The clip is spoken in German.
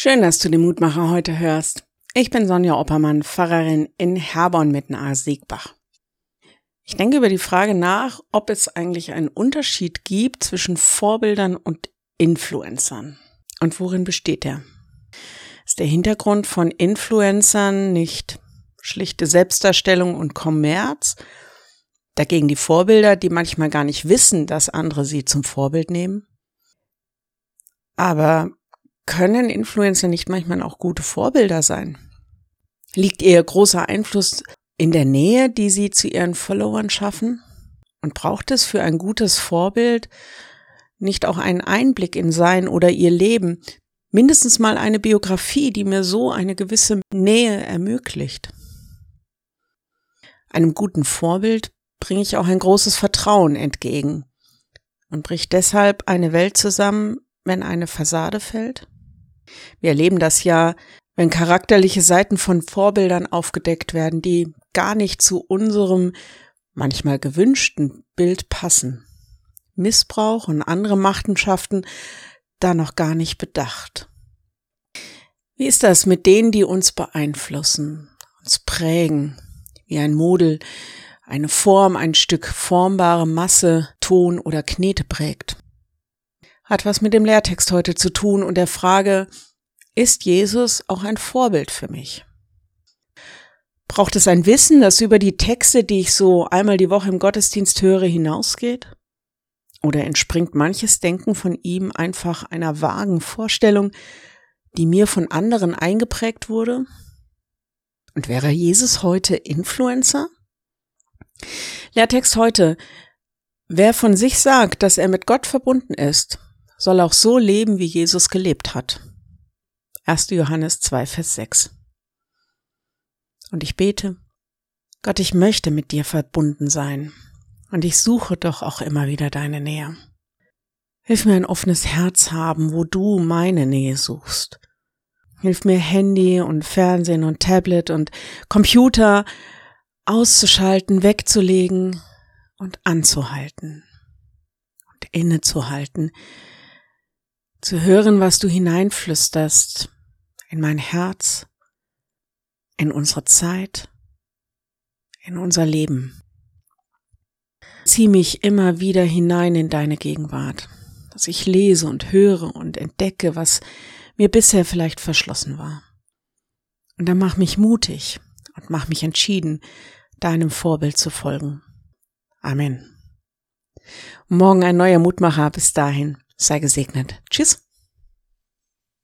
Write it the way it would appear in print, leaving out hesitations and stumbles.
Schön, dass du den Mutmacher heute hörst. Ich bin Sonja Oppermann, Pfarrerin in Herborn mitten Siegbach. Ich denke über die Frage nach, ob es eigentlich einen Unterschied gibt zwischen Vorbildern und Influencern. Und worin besteht der? Ist der Hintergrund von Influencern nicht schlichte Selbstdarstellung und Kommerz? Dagegen die Vorbilder, die manchmal gar nicht wissen, dass andere sie zum Vorbild nehmen? Aber können Influencer nicht manchmal auch gute Vorbilder sein? Liegt ihr großer Einfluss in der Nähe, die sie zu ihren Followern schaffen? Und braucht es für ein gutes Vorbild nicht auch einen Einblick in sein oder ihr Leben, mindestens mal eine Biografie, die mir so eine gewisse Nähe ermöglicht? Einem guten Vorbild bringe ich auch ein großes Vertrauen entgegen und bricht deshalb eine Welt zusammen, wenn eine Fassade fällt? Wir erleben das ja, wenn charakterliche Seiten von Vorbildern aufgedeckt werden, die gar nicht zu unserem manchmal gewünschten Bild passen. Missbrauch und andere Machenschaften da noch gar nicht bedacht. Wie ist das mit denen, die uns beeinflussen, uns prägen, wie ein Model, eine Form, ein Stück formbare Masse, Ton oder Knete prägt? Hat was mit dem Lehrtext heute zu tun und der Frage, ist Jesus auch ein Vorbild für mich? Braucht es ein Wissen, das über die Texte, die ich so einmal die Woche im Gottesdienst höre, hinausgeht? Oder entspringt manches Denken von ihm einfach einer vagen Vorstellung, die mir von anderen eingeprägt wurde? Und wäre Jesus heute Influencer? Lehrtext heute: Wer von sich sagt, dass er mit Gott verbunden ist, soll auch so leben, wie Jesus gelebt hat. 1. Johannes 2, Vers 6. Und ich bete: Gott, ich möchte mit dir verbunden sein und ich suche doch auch immer wieder deine Nähe. Hilf mir ein offenes Herz haben, wo du meine Nähe suchst. Hilf mir Handy und Fernsehen und Tablet und Computer auszuschalten, wegzulegen und anzuhalten und innezuhalten, zu hören, was du hineinflüsterst in mein Herz, in unsere Zeit, in unser Leben. Zieh mich immer wieder hinein in deine Gegenwart, dass ich lese und höre und entdecke, was mir bisher vielleicht verschlossen war. Und dann mach mich mutig und mach mich entschieden, deinem Vorbild zu folgen. Amen. Morgen ein neuer Mutmacher. Bis dahin, sei gesegnet. Tschüss.